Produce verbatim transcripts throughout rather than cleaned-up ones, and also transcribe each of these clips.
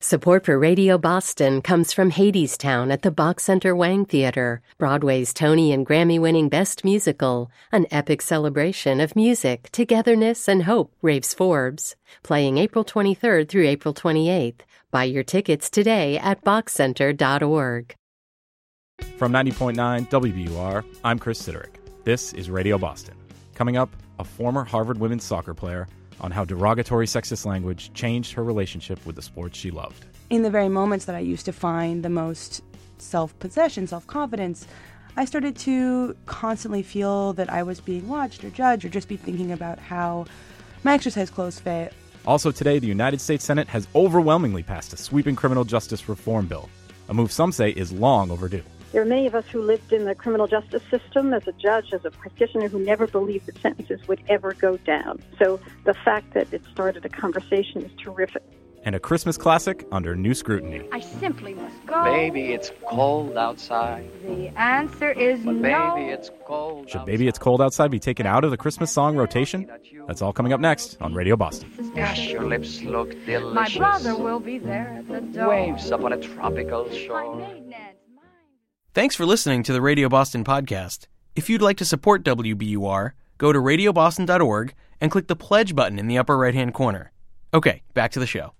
Support for Radio Boston comes from Hadestown at the Bach Center Wang Theater, Broadway's Tony and Grammy-winning Best Musical, an epic celebration of music, togetherness, and hope, raves Forbes. Playing April twenty-third through April twenty-eighth. Buy your tickets today at bach center dot org. From ninety point nine W B U R, I'm Chris Siderick. This is Radio Boston. Coming up, a former Harvard women's soccer player on how derogatory sexist language changed her relationship with the sport she loved. In the very moments that I used to find the most self-possession, self-confidence, I started to constantly feel that I was being watched or judged, or just be thinking about how my exercise clothes fit. Also today, the United States Senate has overwhelmingly passed a sweeping criminal justice reform bill, a move some say is long overdue. There are many of us who lived in the criminal justice system as a judge, as a practitioner, who never believed that sentences would ever go down. So the fact that it started a conversation is terrific. And a Christmas classic under new scrutiny. I simply must go. Baby, it's cold outside. The answer is but no. Baby, it's cold Should outside. Baby It's Cold Outside be taken out of the Christmas song rotation? That's all coming up next on Radio Boston. Gosh, your lips look delicious. My brother will be there at the door. Waves up on a tropical shore. Thanks for listening to the Radio Boston podcast. If you'd like to support W B U R, go to radio boston dot org and click the pledge button in the upper right-hand corner. Okay, back to the show.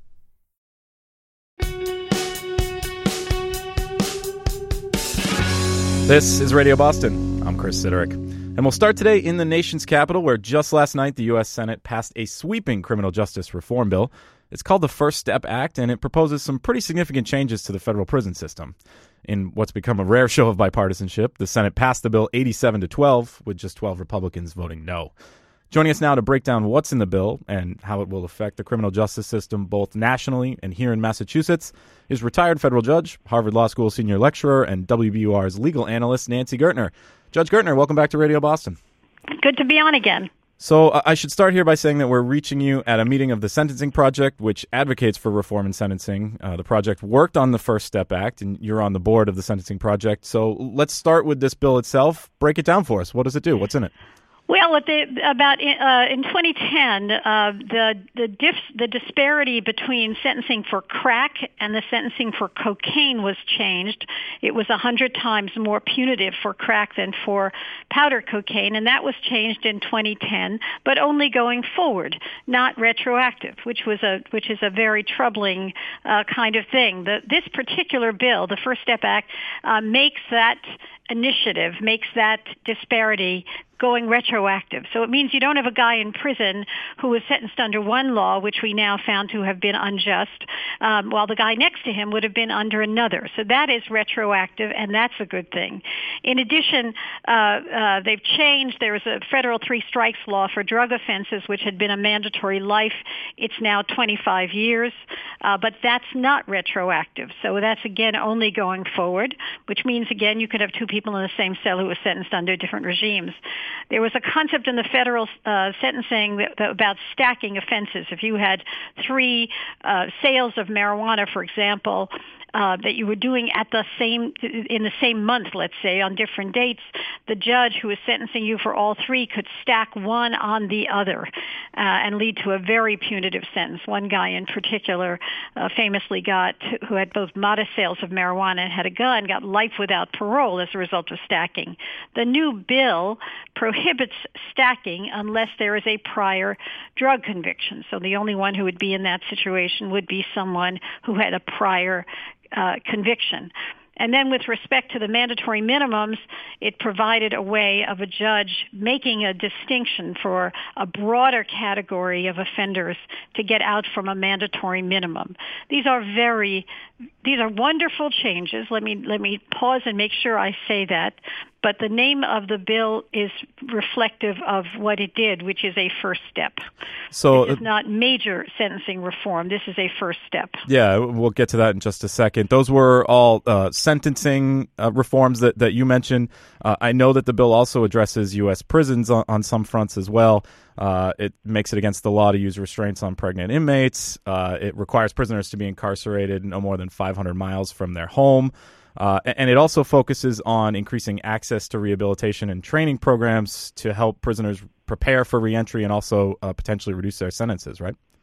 This is Radio Boston. I'm Chris Siderick. And we'll start today in the nation's capital, where just last night the U S Senate passed a sweeping criminal justice reform bill. It's called the First Step Act, and it proposes some pretty significant changes to the federal prison system. In what's become a rare show of bipartisanship, the Senate passed the bill eighty-seven to twelve, with just twelve Republicans voting no. Joining us now to break down what's in the bill and how it will affect the criminal justice system both nationally and here in Massachusetts is retired federal judge, Harvard Law School senior lecturer, and W B U R's legal analyst, Nancy Gertner. Judge Gertner, welcome back to Radio Boston. Good to be on again. So uh, I should start here by saying that we're reaching you at a meeting of the Sentencing Project, which advocates for reform in sentencing. Uh, the project worked on the First Step Act, and you're on the board of the Sentencing Project. So let's start with this bill itself. Break it down for us. What does it do? What's in it? Well, at the, about uh, in twenty ten, uh, the the, diff, the disparity between sentencing for crack and the sentencing for cocaine was changed. It was a hundred times more punitive for crack than for powder cocaine, and that was changed in twenty ten, but only going forward, not retroactive, which was a which is a very troubling uh, kind of thing. The, this particular bill, the First Step Act, uh, makes that initiative, makes that disparity going retroactive. So it means you don't have a guy in prison who was sentenced under one law, which we now found to have been unjust, um, while the guy next to him would have been under another. So that is retroactive, and that's a good thing. In addition, uh, uh, they've changed. There was a federal three strikes law for drug offenses, which had been a mandatory life. It's now twenty-five years, uh, but that's not retroactive. So that's, again, only going forward, which means, again, you could have two people in the same cell who were sentenced under different regimes. There was a concept in the federal uh, sentencing that, that about stacking offenses. If you had three uh, sales of marijuana, for example, uh, that you were doing at the same in the same month, let's say, on different dates, the judge who was sentencing you for all three could stack one on the other uh, and lead to a very punitive sentence. One guy in particular uh, famously got, who had both modest sales of marijuana and had a gun, got life without parole as a result of stacking. The new bill prohibits stacking unless there is a prior drug conviction. So the only one who would be in that situation would be someone who had a prior uh, conviction. And then with respect to the mandatory minimums, it provided a way of a judge making a distinction for a broader category of offenders to get out from a mandatory minimum. These are very, these are wonderful changes. Let me, let me pause and make sure I say that. But the name of the bill is reflective of what it did, which is a first step. So this is not major sentencing reform. This is a first step. Yeah, we'll get to that in just a second. Those were all uh, sentencing uh, reforms that, that you mentioned. Uh, I know that the bill also addresses U S prisons on, on some fronts as well. Uh, it makes it against the law to use restraints on pregnant inmates. Uh, it requires prisoners to be incarcerated no more than five hundred miles from their home. Uh, and it also focuses on increasing access to rehabilitation and training programs to help prisoners prepare for reentry and also uh, potentially reduce their sentences, right?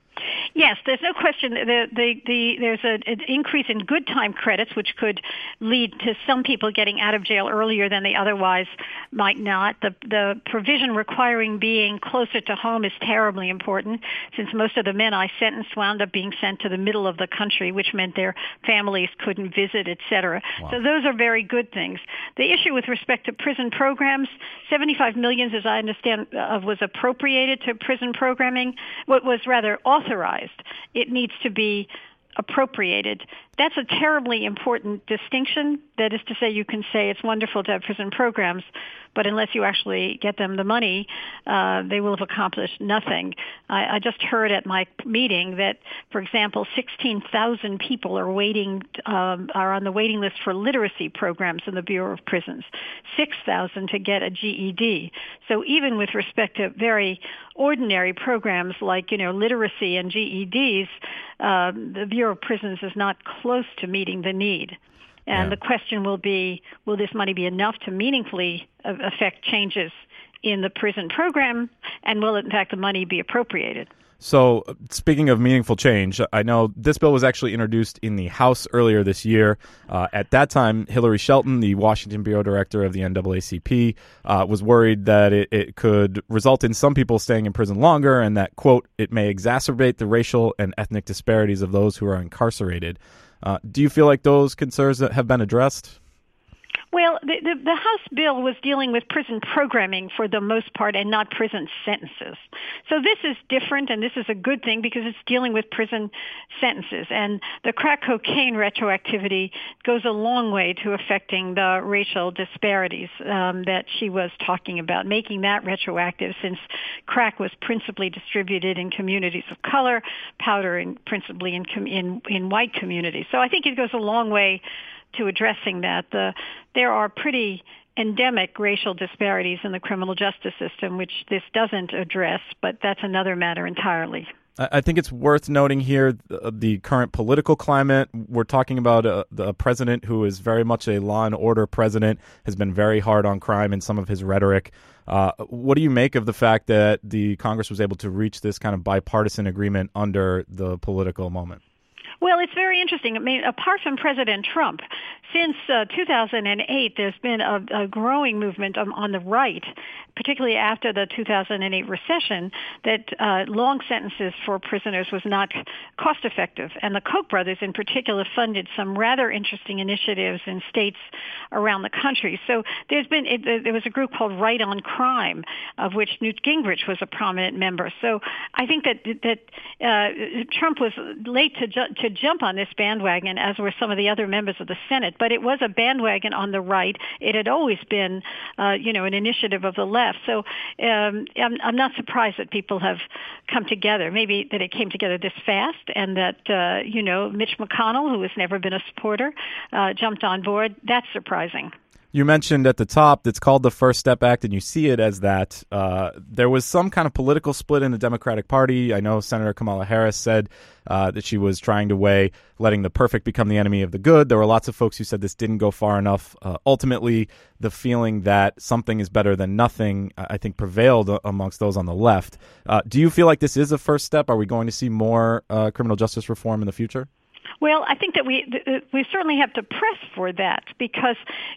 Yes, there's no question. The, the, the, there's a, an increase in good time credits, which could lead to some people getting out of jail earlier than they otherwise might not. The, the provision requiring being closer to home is terribly important, since most of the men I sentenced wound up being sent to the middle of the country, which meant their families couldn't visit, et cetera. Wow. So those are very good things. The issue with respect to prison programs, seventy-five million dollars, as I understand, uh, was appropriated to prison programming, what was rather authorized. It needs to be appropriated. That's a terribly important distinction. That is to say, you can say it's wonderful to have prison programs, but unless you actually get them the money, uh, they will have accomplished nothing. I, I just heard at my meeting that, for example, sixteen thousand people are waiting, um, are on the waiting list for literacy programs in the Bureau of Prisons, six thousand to get a G E D. So even with respect to very ordinary programs like, you know, literacy and G E Ds, uh, the Bureau of Prisons is not close to meeting the need. And yeah. the question will be, will this money be enough to meaningfully affect changes in the prison program, and will, in fact, the money be appropriated? So, speaking of meaningful change, I know this bill was actually introduced in the House earlier this year. Uh, at that time, Hillary Shelton, the Washington bureau director of the N double A C P, uh, was worried that it, it could result in some people staying in prison longer, and that, quote, it may exacerbate the racial and ethnic disparities of those who are incarcerated. Uh, do you feel like those concerns have been addressed? Well, the, the, the House bill was dealing with prison programming for the most part and not prison sentences. So this is different, and this is a good thing because it's dealing with prison sentences. And the crack cocaine retroactivity goes a long way to affecting the racial disparities um, that she was talking about, making that retroactive since crack was principally distributed in communities of color, powder in, principally in, in, in white communities. So I think it goes a long way to addressing that. The, there are pretty endemic racial disparities in the criminal justice system, which this doesn't address, but that's another matter entirely. I think it's worth noting here the, the current political climate. We're talking about a, a president who is very much a law and order president, has been very hard on crime in some of his rhetoric. Uh, what do you make of the fact that the Congress was able to reach this kind of bipartisan agreement under the political moment? Well, it's very interesting. I mean, apart from President Trump, since uh, two thousand eight, there's been a, a growing movement on, on the right, particularly after the two thousand eight recession, that uh, long sentences for prisoners was not cost effective. And the Koch brothers in particular funded some rather interesting initiatives in states around the country. So there's been, it, there was a group called Right on Crime, of which Newt Gingrich was a prominent member. So I think that that uh, Trump was late to, ju- to jump on this bandwagon, as were some of the other members of the Senate. But it was a bandwagon on the right. It had always been, uh, you know, an initiative of the left. So um, I'm, I'm not surprised that people have come together. Maybe that it came together this fast, and that, uh, you know, Mitch McConnell, who has never been a supporter, uh, jumped on board. That's surprising. You mentioned at the top it's called the First Step Act, and you see it as that. Uh, there was some kind of political split in the Democratic Party. I know Senator Kamala Harris said uh, that she was trying to weigh letting the perfect become the enemy of the good. There were lots of folks who said this didn't go far enough. Uh, ultimately, the feeling that something is better than nothing, I think, prevailed amongst those on the left. Uh, do you feel like this is a first step? Are we going to see more uh, criminal justice reform in the future? Well, I think that we we certainly have to press for that, because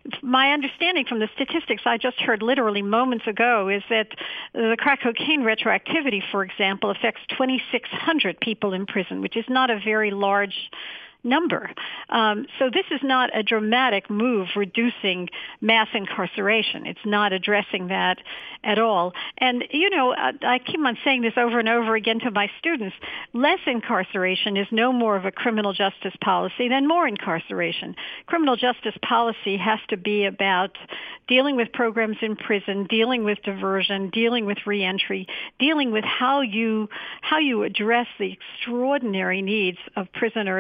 my understanding from the statistics I just heard literally moments ago is that the crack cocaine retroactivity, for example, affects twenty-six hundred people in prison, which is not a very large number. Um, so this is not a dramatic move reducing mass incarceration. It's not addressing that at all. And, you know, I, I keep on saying this over and over again to my students. Less incarceration is no more of a criminal justice policy than more incarceration. Criminal justice policy has to be about dealing with programs in prison, dealing with diversion, dealing with reentry, dealing with how you how you address the extraordinary needs of prisoners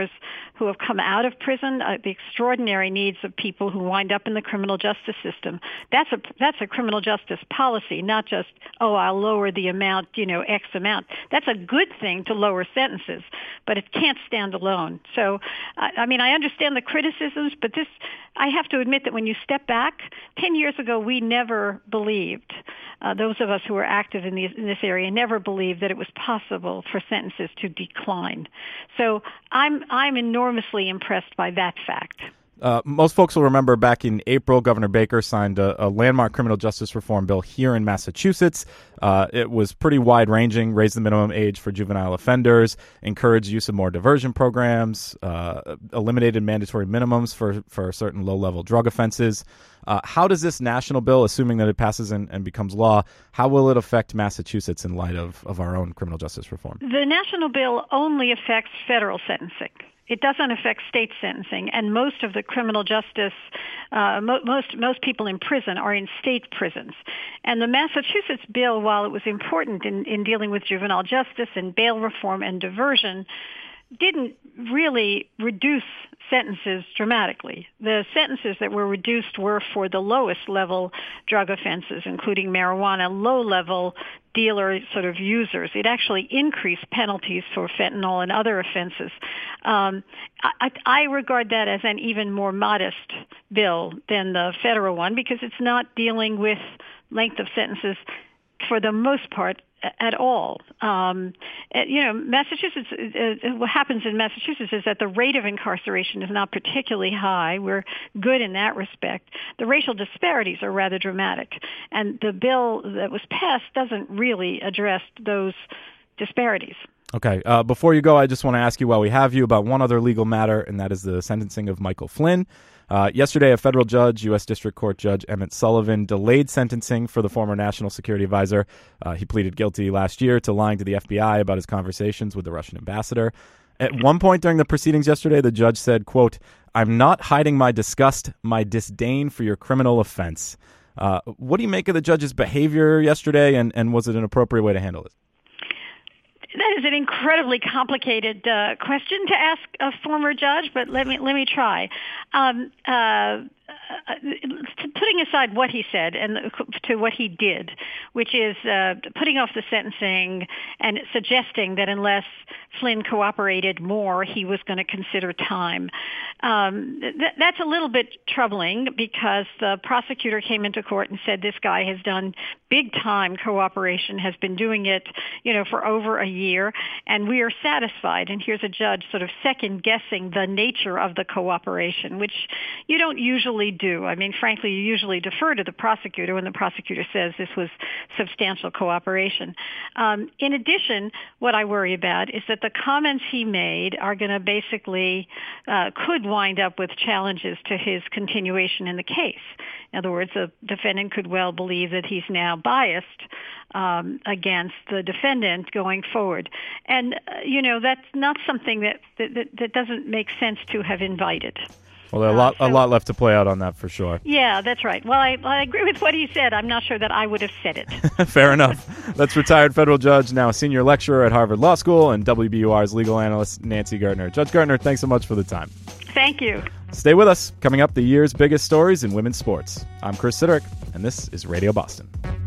who have come out of prison, uh, the extraordinary needs of people who wind up in the criminal justice system. That's a that's a criminal justice policy, not just, oh, I'll lower the amount, you know, X amount. That's a good thing to lower sentences, but it can't stand alone. So, I, I mean, I understand the criticisms, but this, I have to admit that when you step back, ten years ago, we never believed, uh, those of us who were active in, these, in this area never believed that it was possible for sentences to decline. So I'm I'm enormously impressed by that fact. Uh, most folks will remember back in April, Governor Baker signed a, a landmark criminal justice reform bill here in Massachusetts. Uh, it was pretty wide-ranging, raised the minimum age for juvenile offenders, encouraged use of more diversion programs, uh, eliminated mandatory minimums for, for certain low-level drug offenses. Uh, how does this national bill, assuming that it passes and, and becomes law, how will it affect Massachusetts in light of, of our own criminal justice reform? The national bill only affects federal sentencing. It doesn't affect state sentencing, and most of the criminal justice, uh, mo- most most people in prison are in state prisons. And the Massachusetts bill, while it was important in, in dealing with juvenile justice and bail reform and diversion, didn't really reduce sentences dramatically. The sentences that were reduced were for the lowest level drug offenses, including marijuana, low-level dealer sort of users. It actually increased penalties for fentanyl and other offenses. Um, I, I regard that as an even more modest bill than the federal one because it's not dealing with length of sentences for the most part at all. Um, you know, Massachusetts, uh, what happens in Massachusetts is that the rate of incarceration is not particularly high. We're good in that respect. The racial disparities are rather dramatic. And the bill that was passed doesn't really address those disparities. Okay. Uh, before you go, I just want to ask you while we have you about one other legal matter, and that is the sentencing of Michael Flynn. Uh, yesterday, a federal judge, U S District Court Judge Emmett Sullivan, delayed sentencing for the former National Security Advisor. Uh, he pleaded guilty last year to lying to the F B I about his conversations with the Russian ambassador. At one point during the proceedings yesterday, the judge said, quote, "I'm not hiding my disgust, my disdain for your criminal offense." Uh, what do you make of the judge's behavior yesterday, and, and was it an appropriate way to handle it? That is an incredibly complicated uh, question to ask a former judge, but let me let me try. Um, uh, uh, putting aside what he said and to what he did, which is uh, putting off the sentencing and suggesting that unless Flynn cooperated more, he was going to consider time. Um, th- that's a little bit troubling because the prosecutor came into court and said this guy has done big time cooperation, has been doing it, you know, for over a year, and we are satisfied. And here's a judge sort of second guessing the nature of the cooperation, which you don't usually do. I mean, frankly, you usually defer to the prosecutor when the prosecutor says this was substantial cooperation. Um, in addition, what I worry about is that the comments he made are going to basically, uh, could wind up with challenges to his continuation in the case. In other words, the defendant could well believe that he's now biased um, against the defendant going forward. And, uh, you know, that's not something that, that, that doesn't make sense to have invited. Well, there are a lot, uh, so, a lot left to play out on that for sure. Yeah, that's right. Well, I, I agree with what he said. I'm not sure that I would have said it. Fair enough. That's retired federal judge, now a senior lecturer at Harvard Law School, and W B U R's legal analyst, Nancy Gertner. Judge Gertner, thanks so much for the time. Thank you. Stay with us. Coming up, the year's biggest stories in women's sports. I'm Chris Siderick, and this is Radio Boston.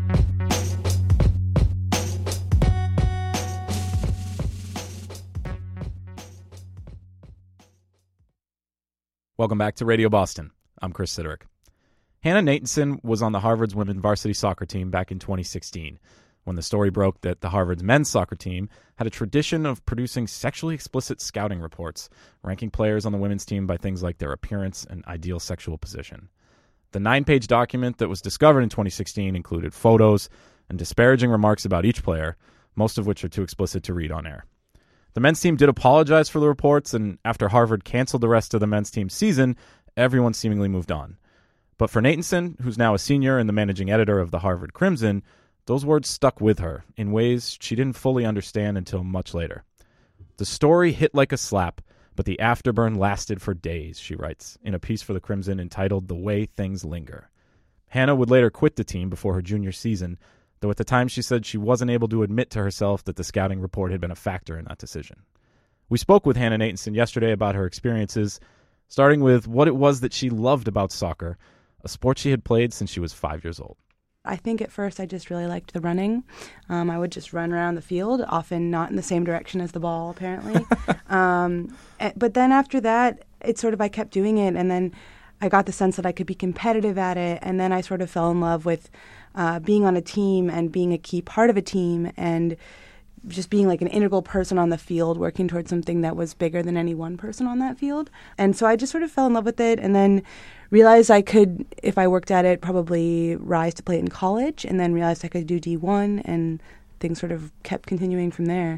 Welcome back to Radio Boston. I'm Chris Siderick. Hannah Natanson was on the Harvard's women's varsity soccer team back in twenty sixteen, when the story broke that the Harvard's men's soccer team had a tradition of producing sexually explicit scouting reports, ranking players on the women's team by things like their appearance and ideal sexual position. The nine-page document that was discovered in twenty sixteen included photos and disparaging remarks about each player, most of which are too explicit to read on air. The men's team did apologize for the reports, and after Harvard canceled the rest of the men's team's season, everyone seemingly moved on. But for Natanson, who's now a senior and the managing editor of the Harvard Crimson, those words stuck with her in ways she didn't fully understand until much later. The story hit like a slap, but the afterburn lasted for days, she writes, in a piece for the Crimson entitled The Way Things Linger. Hannah would later quit the team before her junior season, though at the time she said she wasn't able to admit to herself that the scouting report had been a factor in that decision. We spoke with Hannah Natanson yesterday about her experiences, starting with what it was that she loved about soccer, a sport she had played since she was five years old. I think at first I just really liked the running. Um, I would just run around the field, often not in the same direction as the ball, apparently. um, but then after that, it's sort of I kept doing it, and then I got the sense that I could be competitive at it, and then I sort of fell in love with uh, being on a team and being a key part of a team and just being like an integral person on the field, working towards something that was bigger than any one person on that field. And so I just sort of fell in love with it, and then realized I could, if I worked at it, probably rise to play it in college, and then realized I could do D one, and things sort of kept continuing from there.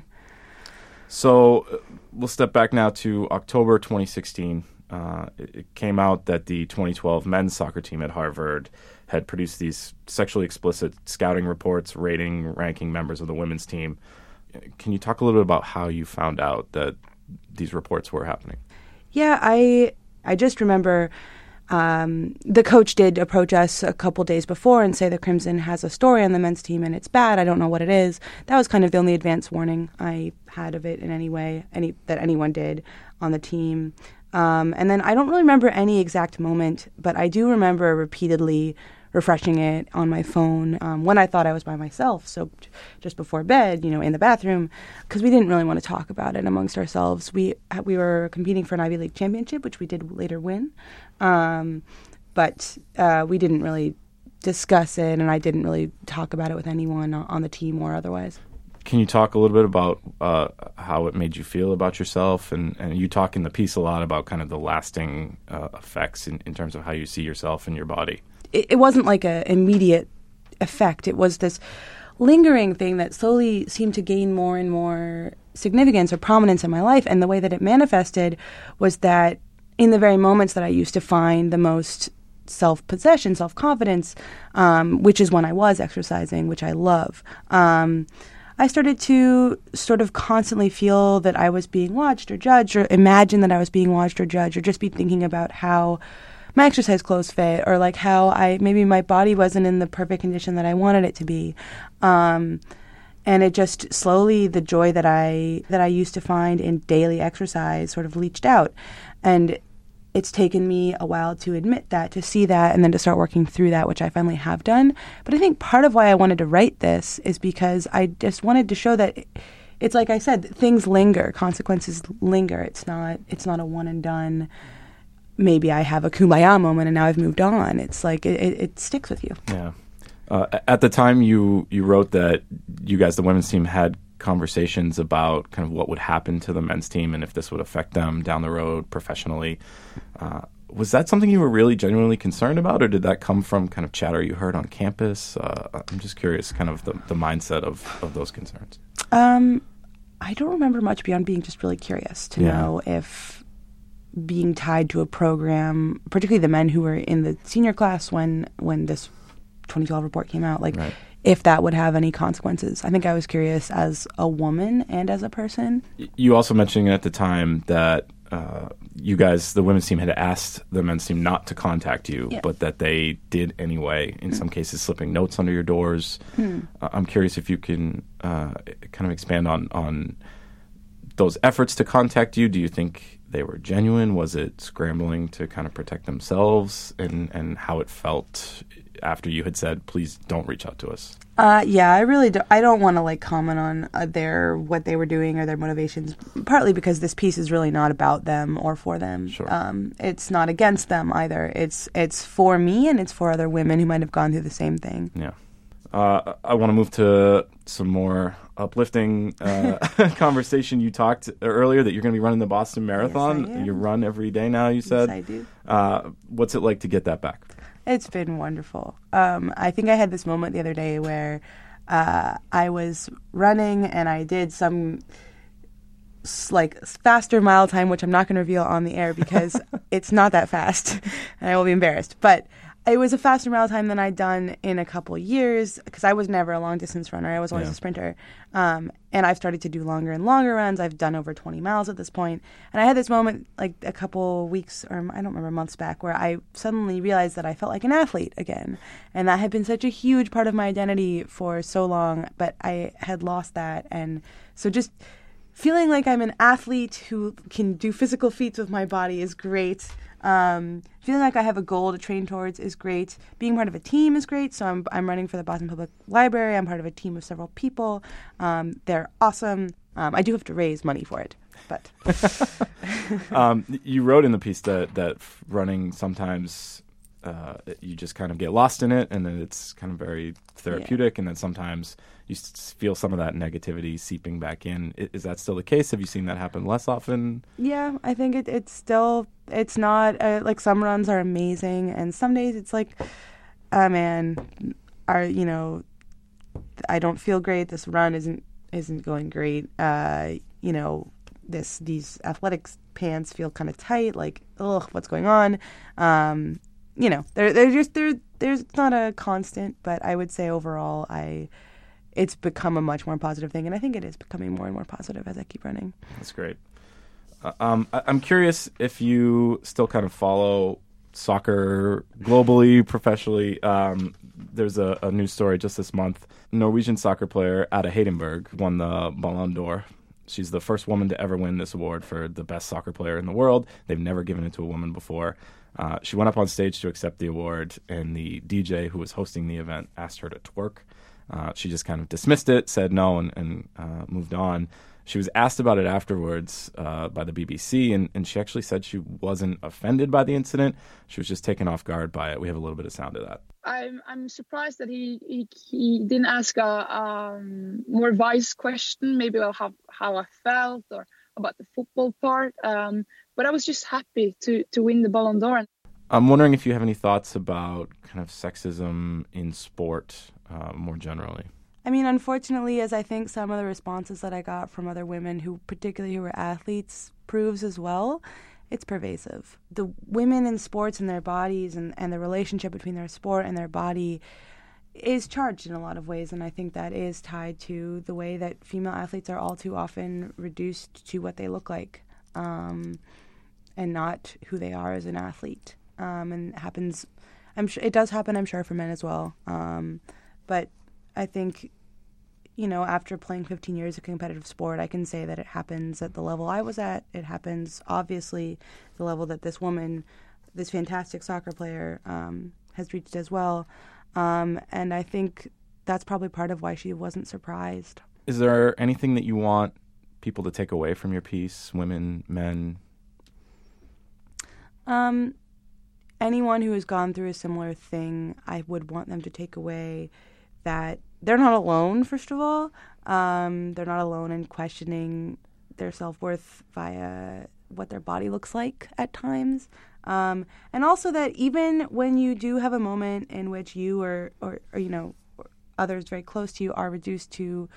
So uh, we'll step back now to October twenty sixteen. Uh, it, it came out that the twenty twelve men's soccer team at Harvard had produced these sexually explicit scouting reports rating, ranking members of the women's team. Can you talk a little bit about how you found out that these reports were happening? Yeah, I I just remember um, the coach did approach us a couple days before and say the Crimson has a story on the men's team and it's bad. I don't know what it is. That was kind of the only advance warning I had of it in any way, any that anyone did on the team. Um, and then I don't really remember any exact moment, but I do remember repeatedly refreshing it on my phone um, when I thought I was by myself, so just before bed, you know, in the bathroom, because we didn't really want to talk about it amongst ourselves. We we were competing for an Ivy League championship, which we did later win, um, but uh, we didn't really discuss it, and I didn't really talk about it with anyone on the team or otherwise. Can you talk a little bit about uh, how it made you feel about yourself? And, and you talk in the piece a lot about kind of the lasting uh, effects in, in terms of how you see yourself and your body. It, it wasn't like an immediate effect. It was this lingering thing that slowly seemed to gain more and more significance or prominence in my life. And the way that it manifested was that in the very moments that I used to find the most self-possession, self-confidence, um, which is when I was exercising, which I love, um, I started to sort of constantly feel that I was being watched or judged, or imagine that I was being watched or judged, or just be thinking about how my exercise clothes fit, or like how I maybe my body wasn't in the perfect condition that I wanted it to be. Um, and it just slowly, the joy that I that I used to find in daily exercise sort of leached out. And it's taken me a while to admit that, to see that, and then to start working through that, which I finally have done. But I think part of why I wanted to write this is because I just wanted to show that it, it's like I said, things linger, consequences linger. It's not it's not a one and done. Maybe I have a kumbaya moment and now I've moved on. It's like it, it, it sticks with you. Yeah. Uh, at the time you you wrote that you guys, the women's team, had conversations about kind of what would happen to the men's team and if this would affect them down the road professionally. Uh, was that something you were really genuinely concerned about, or did that come from kind of chatter you heard on campus? Uh, I'm just curious, kind of the, the mindset of, of those concerns. Um, I don't remember much beyond being just really curious to Yeah. know if being tied to a program, particularly the men who were in the senior class when when this twenty twelve report came out, like Right. if that would have any consequences. I think I was curious as a woman and as a person. You also mentioned at the time that uh, you guys, the women's team, had asked the men's team not to contact you, Yeah. but that they did anyway, in some cases slipping notes under your doors. Hmm. Uh, I'm curious if you can uh, kind of expand on, on those efforts to contact you. Do you think they were genuine? Was it scrambling to kind of protect themselves, and, and how it felt after you had said, please don't reach out to us? Uh, yeah, I really do. I don't want to like comment on uh, their what they were doing or their motivations. Partly because this piece is really not about them or for them. Sure. Um, it's not against them either. It's it's for me and it's for other women who might have gone through the same thing. Yeah. Uh, I want to move to some more uplifting uh, conversation. You talked earlier that you're going to be running the Boston Marathon. Yes, I am. You run every day now, you said. Yes, I do. Uh, what's it like to get that back? It's been wonderful. Um, I think I had this moment the other day where uh, I was running and I did some s- like faster mile time, which I'm not going to reveal on the air because it's not that fast and I will be embarrassed. But it was a faster mile time than I'd done in a couple years because I was never a long distance runner. I was always Yeah. a sprinter. Um, and I've started to do longer and longer runs. I've done over twenty miles at this point. And I had this moment like a couple weeks or I don't remember months back where I suddenly realized that I felt like an athlete again. And that had been such a huge part of my identity for so long, but I had lost that. And so just feeling like I'm an athlete who can do physical feats with my body is great. Um, feeling like I have a goal to train towards is great. Being part of a team is great. So I'm I'm running for the Boston Public Library. I'm part of a team of several people. Um, they're awesome. Um, I do have to raise money for it, but um, you wrote in the piece that that running sometimes uh, you just kind of get lost in it, and then it's kind of very therapeutic, yeah. and then sometimes you s- feel some of that negativity seeping back in. Is, is that still the case? Have you seen that happen less often? Yeah, I think it, it's still, it's not, uh, like some runs are amazing, and some days it's like, oh man, are, you know, I don't feel great, this run isn't isn't going great, uh, you know, this these athletics pants feel kind of tight, like, ugh, what's going on? Um, you know, they're, they're just, they're, there's not a constant, but I would say overall, I... it's become a much more positive thing, and I think it is becoming more and more positive as I keep running. That's great. Uh, um, I- I'm curious if you still kind of follow soccer globally, professionally. Um, there's a, a news story just this month. Norwegian soccer player Ada Hedenberg won the Ballon d'Or. She's the first woman to ever win this award for the best soccer player in the world. They've never given it to a woman before. Uh, she went up on stage to accept the award, and the D J who was hosting the event asked her to twerk. Uh, she just kind of dismissed it, said no, and, and uh, moved on. She was asked about it afterwards uh, by the B B C, and, and she actually said she wasn't offended by the incident. She was just taken off guard by it. We have a little bit of sound of that. I'm I'm surprised that he he, he didn't ask a um, more wise question, maybe about how, how I felt or about the football part. Um, but I was just happy to, to win the Ballon d'Or. I'm wondering if you have any thoughts about kind of sexism in sport uh, more generally. I mean, unfortunately, as I think some of the responses that I got from other women who, particularly who were athletes, proves as well, it's pervasive. The women in sports and their bodies and, and the relationship between their sport and their body is charged in a lot of ways, and I think that is tied to the way that female athletes are all too often reduced to what they look like, um, and not who they are as an athlete. Um, and it happens, I'm sure it does happen, I'm sure, for men as well. Um, but I think, you know, after playing fifteen years of competitive sport, I can say that it happens at the level I was at. It happens, obviously, the level that this woman, this fantastic soccer player, um, has reached as well. Um, and I think that's probably part of why she wasn't surprised. Is there anything that you want people to take away from your piece, women, men? Um, anyone who has gone through a similar thing, I would want them to take away that they're not alone, first of all. Um, they're not alone in questioning their self-worth via what their body looks like at times. Um, and also that even when you do have a moment in which you or, or, or, you know, others very close to you are reduced to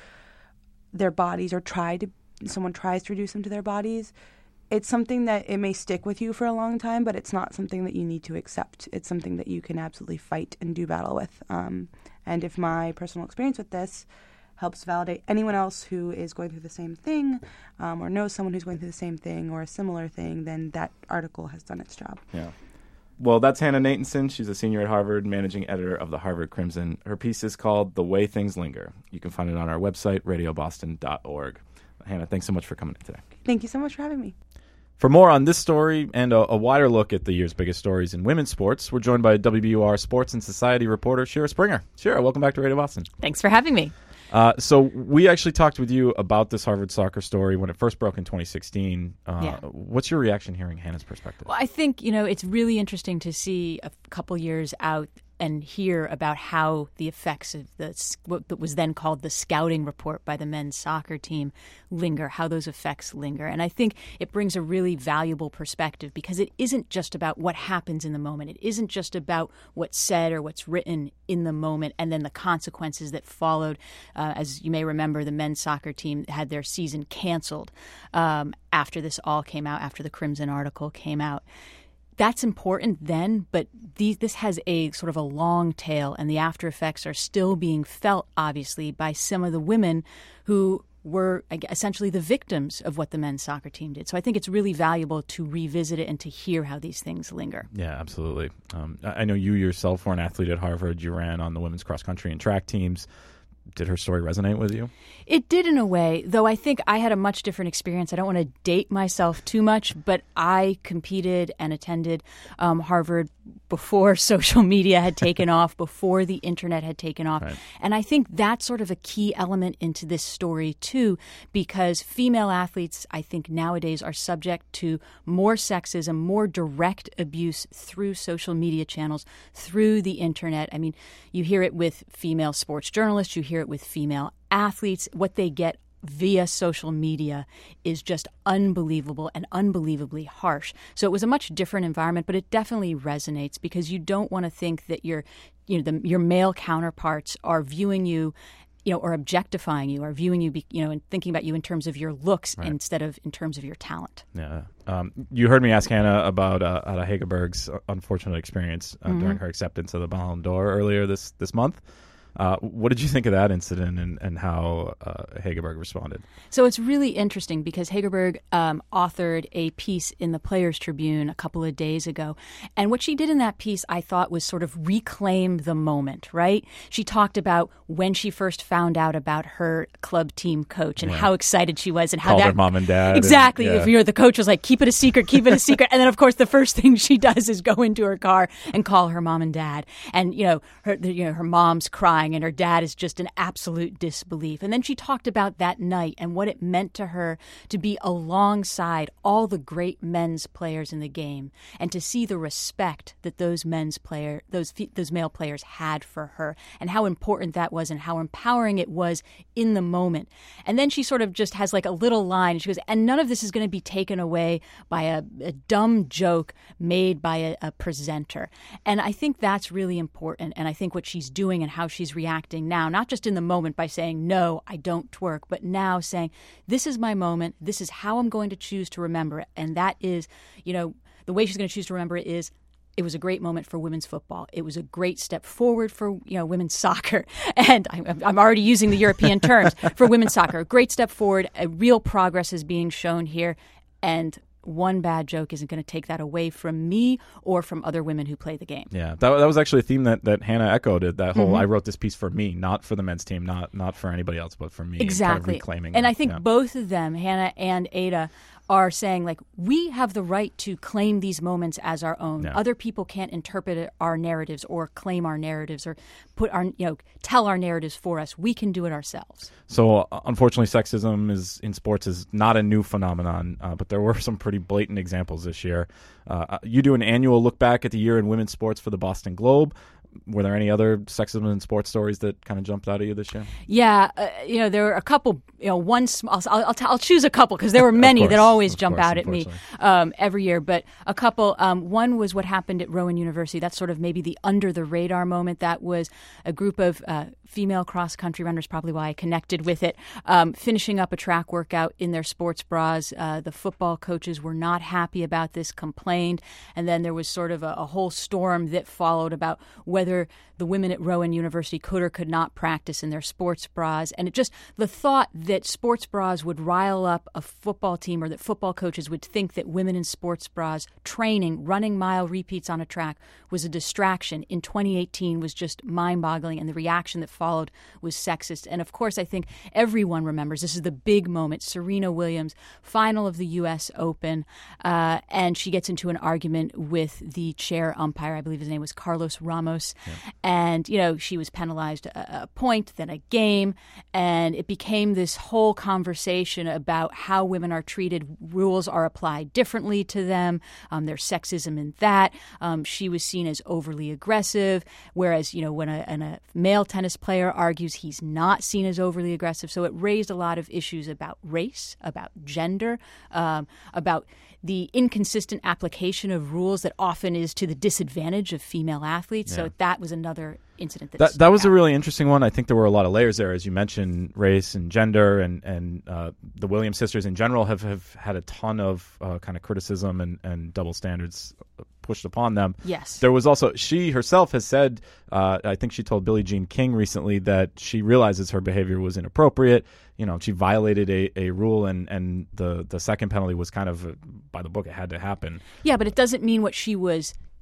their bodies or try to, someone tries to reduce them to their bodies, it's something that it may stick with you for a long time, but it's not something that you need to accept. It's something that you can absolutely fight and do battle with. Um, and if my personal experience with this helps validate anyone else who is going through the same thing, um, or knows someone who's going through the same thing or a similar thing, then that article has done its job. Yeah. Well, that's Hannah Natanson. She's a senior at Harvard, managing editor of the Harvard Crimson. Her piece is called The Way Things Linger. You can find it on our website, radio boston dot org. Hannah, thanks so much for coming in today. Thank you so much for having me. For more on this story and a, a wider look at the year's biggest stories in women's sports, we're joined by W B U R sports and society reporter Shira Springer. Shira, welcome back to Radio Boston. Thanks for having me. Uh, so we actually talked with you about this Harvard soccer story when it first broke in twenty sixteen. Uh, yeah. What's your reaction hearing Hannah's perspective? Well, I think, you know, it's really interesting to see a couple years out and hear about how the effects of the what was then called the scouting report by the men's soccer team linger, how those effects linger. And I think it brings a really valuable perspective because it isn't just about what happens in the moment. It isn't just about what's said or what's written in the moment and then the consequences that followed. Uh, as you may remember, the men's soccer team had their season canceled um, after this all came out, after the Crimson article came out. That's important then, but these, this has a sort of a long tail, and the after effects are still being felt, obviously, by some of the women who were essentially the victims of what the men's soccer team did. So I think it's really valuable to revisit it and to hear how these things linger. Yeah, absolutely. Um, I know you yourself were an athlete at Harvard. You ran on the women's cross country and track teams. did her story resonate with you? It did in a way, though I think I had a much different experience. I don't want to date myself too much, but I competed and attended um, Harvard before social media had taken off, before the internet had taken off. Right. And I think that's sort of a key element into this story, too, because female athletes, I think nowadays, are subject to more sexism, more direct abuse through social media channels, through the internet. I mean, you hear it with female sports journalists, you hear it with female athletes. What they get via social media is just unbelievable and unbelievably harsh. So it was a much different environment, but it definitely resonates because you don't want to think that your, you know, the, your male counterparts are viewing you, you know, or objectifying you, or viewing you, be, you know, and thinking about you in terms of your looks right. instead of in terms of your talent. Yeah. Um, you heard me ask Hannah about uh, Ada Hegerberg's unfortunate experience uh, mm-hmm. during her acceptance of the Ballon d'Or earlier this this month. Uh, what did you think of that incident and, and how uh, Hegerberg responded? So it's really interesting because Hegerberg um, authored a piece in the Players Tribune a couple of days ago. And what she did in that piece, I thought, was sort of reclaim the moment, right? She talked about when she first found out about her club team coach and yeah. how excited she was and how Called that... her mom and dad. Exactly. And, yeah. If you're the coach was like, keep it a secret, keep it a secret. And then, of course, the first thing she does is go into her car and call her mom and dad. And, you know, her, you know, her mom's crying and her dad is just in absolute disbelief. And then she talked about that night and what it meant to her to be alongside all the great men's players in the game and to see the respect that those men's player, those those male players had for her and how important that was and how empowering it was in the moment. And then she sort of just has like a little line. She goes, and none of this is going to be taken away by a, a dumb joke made by a, a presenter. And I think that's really important. And I think what she's doing and how she's reacting now, not just in the moment by saying, no, I don't twerk, but now saying, this is my moment. This is how I'm going to choose to remember it. And that is, you know, the way she's going to choose to remember it is it was a great moment for women's football. It was a great step forward for, you know, women's soccer. And I'm, I'm already using the European terms for women's soccer. A great step forward. A real progress is being shown here. And one bad joke isn't going to take that away from me or from other women who play the game. Yeah, that, that was actually a theme that, that Hannah echoed. That whole, mm-hmm. I wrote this piece for me, not for the men's team, not not for anybody else, but for me. Exactly. And kind of reclaiming and that. I think yeah. both of them, Hannah and Ada, are saying, like, we have the right to claim these moments as our own. Yeah. Other people can't interpret our narratives or claim our narratives or put our, you know, tell our narratives for us. We can do it ourselves. So, uh, unfortunately, sexism is in sports is not a new phenomenon, uh, but there were some pretty blatant examples this year. Uh, you do an annual look back at the year in women's sports for the Boston Globe. Were there any other sexism in sports stories that kind of jumped out at you this year? Yeah, uh, you know, there were a couple. You know, one. I'll I'll, I'll, t- I'll choose a couple because there were many course, that always jump course, out at me um, every year. But a couple. Um, one was what happened at Rowan University. That's sort of maybe the under the radar moment. That was a group of uh, female cross country runners. Probably why I connected with it. Um, finishing up a track workout in their sports bras. Uh, the football coaches were not happy about this. Complained, and then there was sort of a, a whole storm that followed about whether the women at Rowan University could or could not practice in their sports bras. And it just, the thought that sports bras would rile up a football team or that football coaches would think that women in sports bras training, running mile repeats on a track was a distraction in twenty eighteen was just mind-boggling. And the reaction that followed was sexist. And of course, I think everyone remembers this is the big moment. Serena Williams, final of the U S Open. Uh, and she gets into an argument with the chair umpire. I believe his name was Carlos Ramos. Yeah. And, you know, she was penalized a, a point, then a game, and it became this whole conversation about how women are treated. Rules are applied differently to them. Um, there's sexism in that. Um, she was seen as overly aggressive, whereas, you know, when a, when a male tennis player argues, he's not seen as overly aggressive. So it raised a lot of issues about race, about gender, um, about the inconsistent application of rules that often is to the disadvantage of female athletes. Yeah. So that was another incident. That that, that was out. a really interesting one. I think there were a lot of layers there, as you mentioned, race and gender, and and uh, the Williams sisters in general have, have had a ton of uh, kind of criticism and, and double standards pushed upon them. Yes. There was also, she herself has said, uh, I think she told Billie Jean King recently that she realizes her behavior was inappropriate. You know, she violated a, a rule, and, and the, the second penalty was kind of uh, by the book. It had to happen. Yeah, but it doesn't mean what she was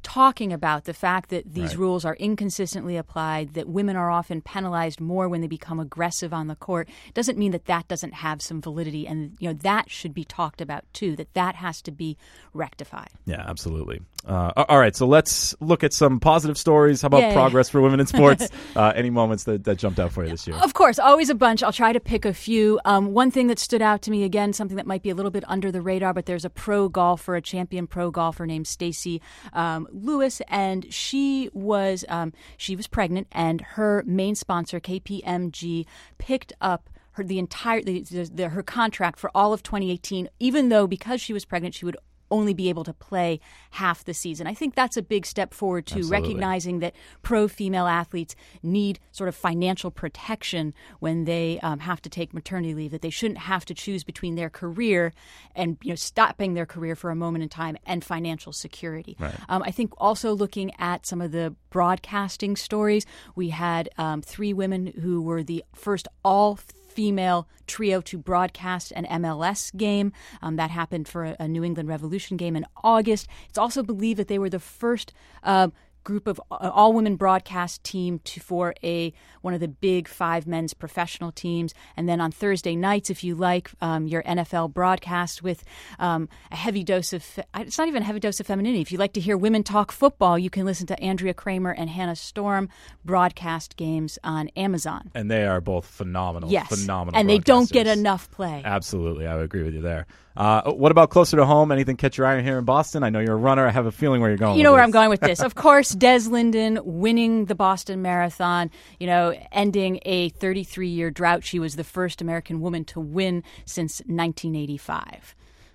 talking about the fact that these Right. rules are inconsistently applied, that women are often penalized more when they become aggressive on the court, doesn't mean that that doesn't have some validity. And, you know, that should be talked about, too, that that has to be rectified. Yeah, absolutely. Uh, all right, so let's look at some positive stories. How about Yay. progress for women in sports? uh, any moments that, that jumped out for you this year? Of course, always a bunch. I'll try to pick a few. Um, one thing that stood out to me, again, something that might be a little bit under the radar, but there's a pro golfer, a champion pro golfer named Stacey um, Lewis, and she was um, she was pregnant, and her main sponsor, K P M G, picked up her the entire the, the, the, her contract for all of twenty eighteen, even though because she was pregnant, she would only be able to play half the season. I think that's a big step forward, too, Absolutely. recognizing that pro female athletes need sort of financial protection when they um, have to take maternity leave, that they shouldn't have to choose between their career and, you know, stopping their career for a moment in time and financial security. Right. Um, I think also looking at some of the broadcasting stories, we had um, three women who were the first all female trio to broadcast an M L S game. Um, that happened for a, a New England Revolution game in August. It's also believed that they were the first uh, group of uh, all-women broadcast team to, for a one of the big five men's professional teams. And then on Thursday nights, if you like, um, your N F L broadcast with um, a heavy dose of, fe- it's not even a heavy dose of femininity. If you like to hear women talk football, you can listen to Andrea Kramer and Hannah Storm broadcast games on Amazon. And they are both phenomenal, Yes, phenomenal and they don't get broadcasters. enough play. Absolutely, I would agree with you there. Uh, what about closer to home? Anything catch your eye here in Boston? I know you're a runner. I have a feeling where you're going. You know with where this. I'm going with this. Of course, Des Linden winning the Boston Marathon, you know, ending a thirty-three-year drought. She was the first American woman to win since nineteen eighty-five.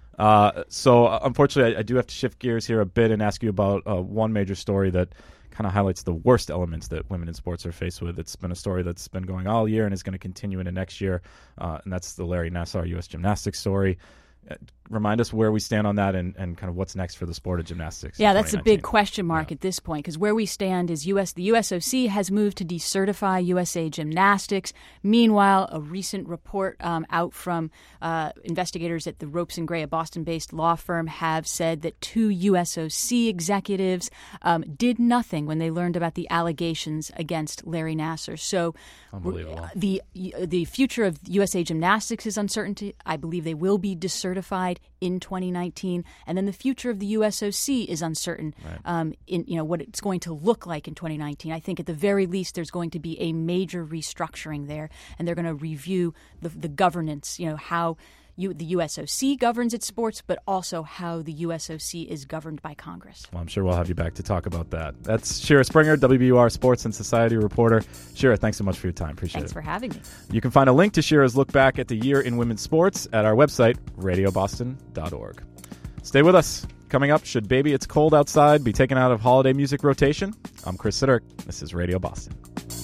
Uh, so, uh, unfortunately, I, I do have to shift gears here a bit and ask you about uh, one major story that kind of highlights the worst elements that women in sports are faced with. It's been a story that's been going all year and is going to continue into next year, uh, and that's the Larry Nassar U S gymnastics story. Uh, remind us where we stand on that and, and kind of what's next for the sport of gymnastics. Yeah, in that's a twenty nineteen. big question mark Yeah. at this point, because where we stand is U S the U S O C has moved to decertify U S A Gymnastics. Meanwhile, a recent report um, out from uh, investigators at the Ropes and Gray, a Boston-based law firm, have said that two U S O C executives um, did nothing when they learned about the allegations against Larry Nassar. So Unbelievable. the the future of U S A Gymnastics is uncertain. I believe they will be decertified in twenty nineteen, and then the future of the U S O C is uncertain. Right. Um, in you know what it's going to look like in twenty nineteen. I think at the very least there's going to be a major restructuring there, and they're going to review the the governance. You know how. You, the U S O C governs its sports, but also how the U S O C is governed by Congress. Well, I'm sure we'll have you back to talk about that. That's Shira Springer, W B U R Sports and Society reporter. Shira, thanks so much for your time. Appreciate Thanks it. for having me. You can find a link to Shira's look back at the year in women's sports at our website, radio boston dot org. Stay with us. Coming up, should Baby It's Cold Outside be taken out of holiday music rotation? I'm Chris Siderick. This is Radio Boston.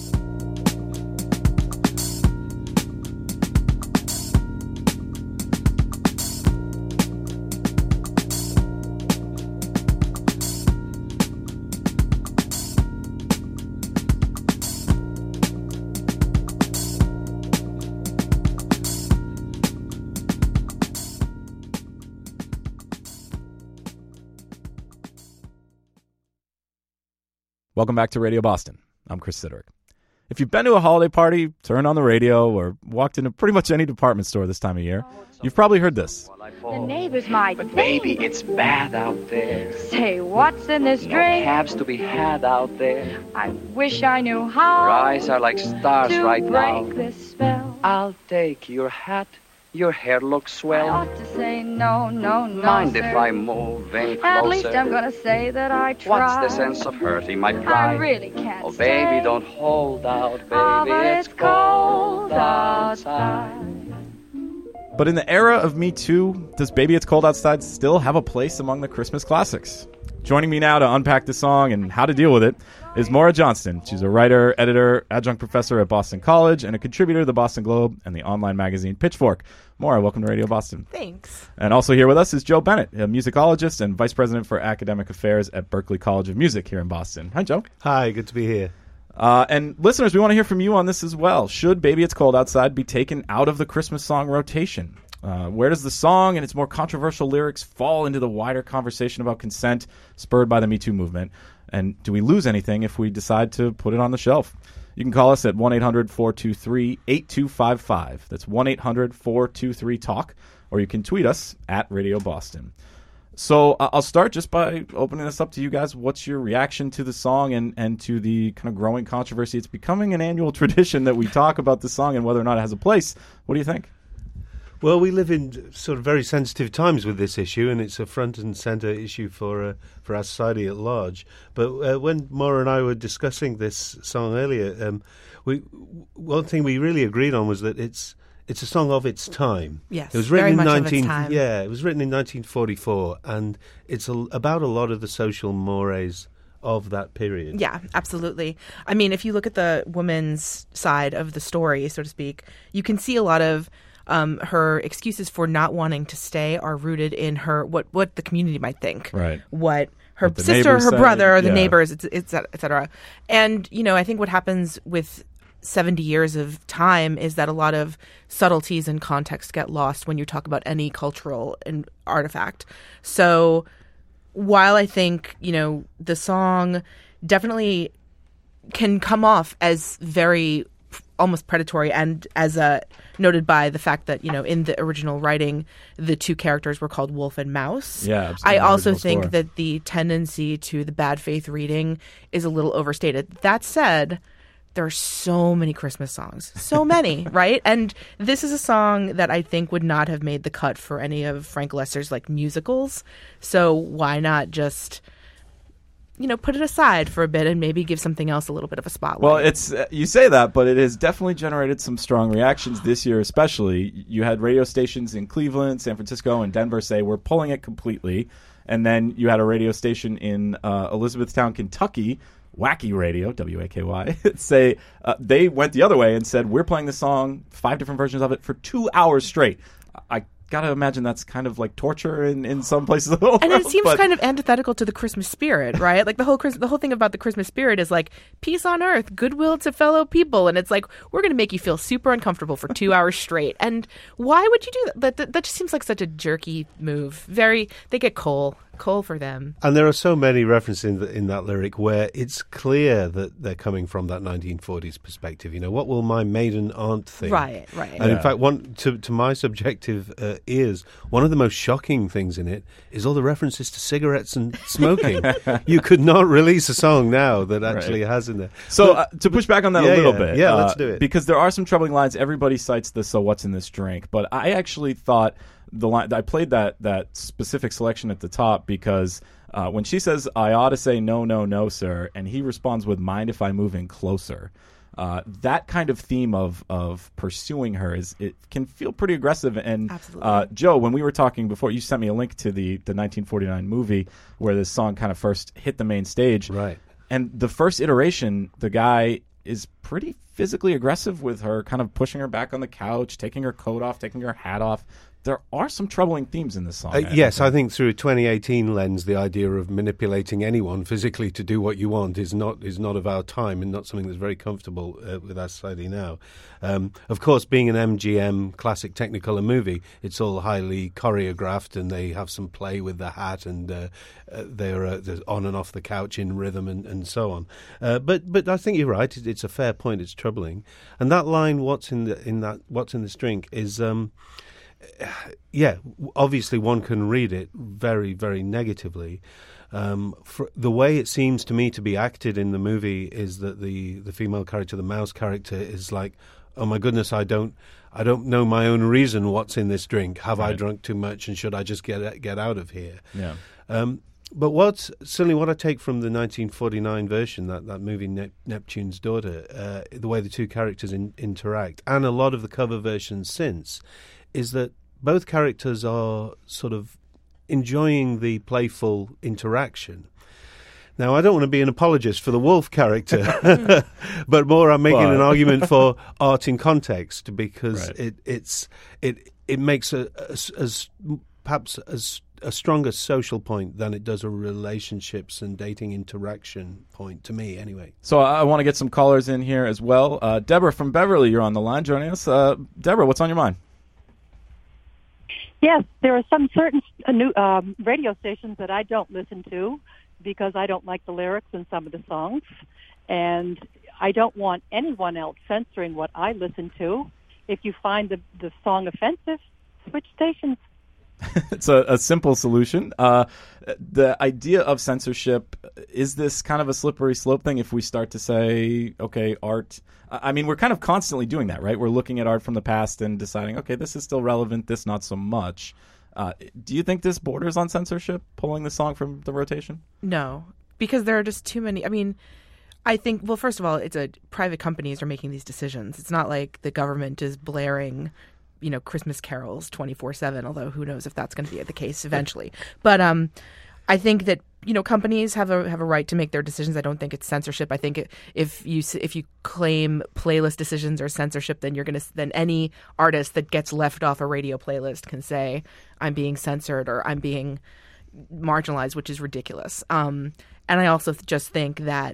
Welcome back to Radio Boston. I'm Chris Siderick. If you've been to a holiday party, turned on the radio, or walked into pretty much any department store this time of year, you've probably heard this. The neighbors might But think. baby, it's bad out there. Say, what's in this No drink? cabs to be had out there. I wish I knew how. Your eyes are like stars to right break now. this spell. I'll take your hat. Your hair looks I swell. ought to say no, no, no, Mind sir. if I move in closer? At least I'm gonna say that I tried. What's the sense of hurting my I pride? really can't Oh, stay. baby, don't hold out, baby. Oh, but it's cold outside. But in the era of Me Too, does Baby It's Cold Outside still have a place among the Christmas classics? Joining me now to unpack the song and how to deal with it is Maura Johnston. She's a writer, editor, adjunct professor at Boston College, and a contributor to the Boston Globe and the online magazine Pitchfork. Maura, welcome to Radio Boston. Thanks. And also here with us is Joe Bennett, a musicologist and vice president for academic affairs at Berklee College of Music here in Boston. Hi, Joe. Hi, good to be here. Uh, and listeners, we want to hear from you on this as well. Should Baby It's Cold Outside be taken out of the Christmas song rotation? Uh, where does the song and its more controversial lyrics fall into the wider conversation about consent spurred by the Me Too movement? And do we lose anything if we decide to put it on the shelf? You can call us at one eight hundred four two three eight two five five. That's one eight hundred four two three talk. Or you can tweet us at Radio Boston. So uh, I'll start just by opening this up to you guys. What's your reaction to the song and, and to the kind of growing controversy? It's becoming an annual tradition that we talk about the song and whether or not it has a place. What do you think? Well, we live in sort of very sensitive times with this issue, and it's a front and centre issue for uh, for our society at large. But uh, when Maura and I were discussing this song earlier, um, we one thing we really agreed on was that it's it's a song of its time. Yes, it was written very in much nineteen. Of its time. Yeah, it was written in nineteen forty-four, and it's a, about a lot of the social mores of that period. Yeah, absolutely. I mean, if you look at the woman's side of the story, so to speak, you can see a lot of Um, her excuses for not wanting to stay are rooted in her what, what the community might think, right? What her what sister, her say, brother, or the yeah. neighbors, et cetera. And you know, I think what happens with seventy years of time is that a lot of subtleties and context get lost when you talk about any cultural and artifact. So while I think, you know, the song definitely can come off as very almost predatory, and as uh, noted by the fact that, you know, in the original writing, the two characters were called Wolf and Mouse. Yeah, I also think score. that the tendency to the bad faith reading is a little overstated. That said, there are so many Christmas songs, so many, right? And this is a song that I think would not have made the cut for any of Frank Lesser's like musicals. So why not just, you know, put it aside for a bit and maybe give something else a little bit of a spotlight? Well, it's uh, you say that, but it has definitely generated some strong reactions this year, especially. You had radio stations in Cleveland, San Francisco, and Denver say, we're pulling it completely. And then you had a radio station in uh, Elizabethtown, Kentucky, Wacky Radio, W A K Y, say uh, they went the other way and said, we're playing the song, five different versions of it, for two hours straight. I gotta imagine that's kind of like torture in, in some places of the world. And it seems but... kind of antithetical to the Christmas spirit, right? Like the whole Chris- the whole thing about the Christmas spirit is like peace on earth, goodwill to fellow people, and it's like we're going to make you feel super uncomfortable for two hours straight. And why would you do that? That, that? that just seems like such a jerky move. Very, they get coal. Coal for them. And there are so many references in, the, in that lyric where it's clear that they're coming from that nineteen forties perspective. You know, what will my maiden aunt think? Right, right. And yeah. in fact, one to, to my subjective uh, ears, one of the most shocking things in it is all the references to cigarettes and smoking. You could not release a song now that actually right. has in there. So but, uh, to push back on that yeah, a little yeah, bit. Yeah, uh, let's do it. Because there are some troubling lines. Everybody cites the So What's in This Drink. But I actually thought the line, I played that that specific selection at the top because uh, when she says, I ought to say no, no, no, sir, and he responds with, mind if I move in closer, uh, that kind of theme of of pursuing her is it can feel pretty aggressive. And uh, Joe, when we were talking before, you sent me a link to the, the nineteen forty-nine movie where this song kind of first hit the main stage. Right. And the first iteration, the guy is pretty physically aggressive with her, kind of pushing her back on the couch, taking her coat off, taking her hat off. There are some troubling themes in this song. Uh, yes, I think through a twenty eighteen lens, the idea of manipulating anyone physically to do what you want is not is not of our time and not something that's very comfortable uh, with our society now. Um, of course, being an M G M classic Technicolor movie, it's all highly choreographed and they have some play with the hat and uh, uh, they're, uh, they're on and off the couch in rhythm and, and so on. Uh, but but I think you're right. It, it's a fair point. It's troubling. And that line, "What's in the in that What's in this drink?" is. Um, Yeah, obviously one can read it very, very negatively. Um, for the way it seems to me to be acted in the movie is that the, the female character, the mouse character, is like, oh my goodness, I don't, I don't know my own reason. What's in this drink? Have right. I drunk too much, and should I just get get out of here? Yeah. Um, but what's certainly what I take from the nineteen forty-nine version, that that movie Nep- Neptune's Daughter, uh, the way the two characters in, interact, and a lot of the cover versions since, is that both characters are sort of enjoying the playful interaction. Now, I don't want to be an apologist for the wolf character, but more I'm making well. an argument for art in context, because right. it it's it it makes a, a, as perhaps as a stronger social point than it does a relationships and dating interaction point, to me anyway. So I want to get some callers in here as well. Uh, Deborah from Beverly, you're on the line joining us. Uh, Deborah, what's on your mind? Yes, there are some certain uh, new um, radio stations that I don't listen to because I don't like the lyrics in some of the songs, and I don't want anyone else censoring what I listen to. If you find the, the song offensive, switch stations. It's a, a simple solution. Uh, the idea of censorship, is this kind of a slippery slope thing if we start to say, okay, art... I mean, we're kind of constantly doing that, right? We're looking at art from the past and deciding, okay, this is still relevant, this not so much. Uh, do you think this borders on censorship, pulling the song from the rotation? No, because there are just too many... I mean... I think, well, first of all, it's a private companies are making these decisions. It's not like the government is blaring, you know, Christmas carols twenty-four seven, although who knows if that's going to be the case eventually. But um, I think that, you know, companies have a have a right to make their decisions. I don't think it's censorship. I think it, if you if you claim playlist decisions are censorship, then you're going to then any artist that gets left off a radio playlist can say I'm being censored or I'm being marginalized, which is ridiculous. Um, and I also just think that,